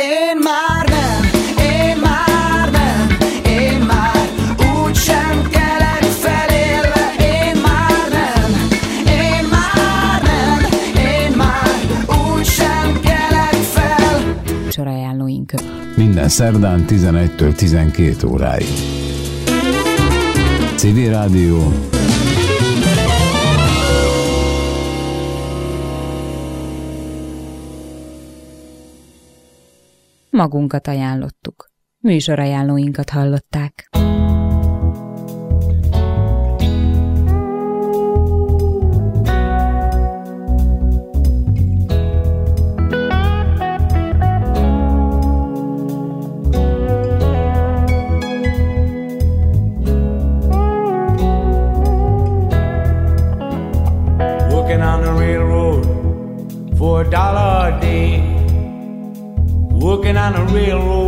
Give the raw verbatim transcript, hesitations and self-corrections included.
Én már nem, én már nem, én már úgysem kelek felélve. Én már nem, én már nem, én már úgysem kelek fel. Sorajánlóink. Minden szerdán tizenegytől tizenkét óráig. Civil Rádió. Magunkat ajánlottuk. Műsorajánlóinkat hallották. Working on the railroad for a dollar a day. Working on the railroad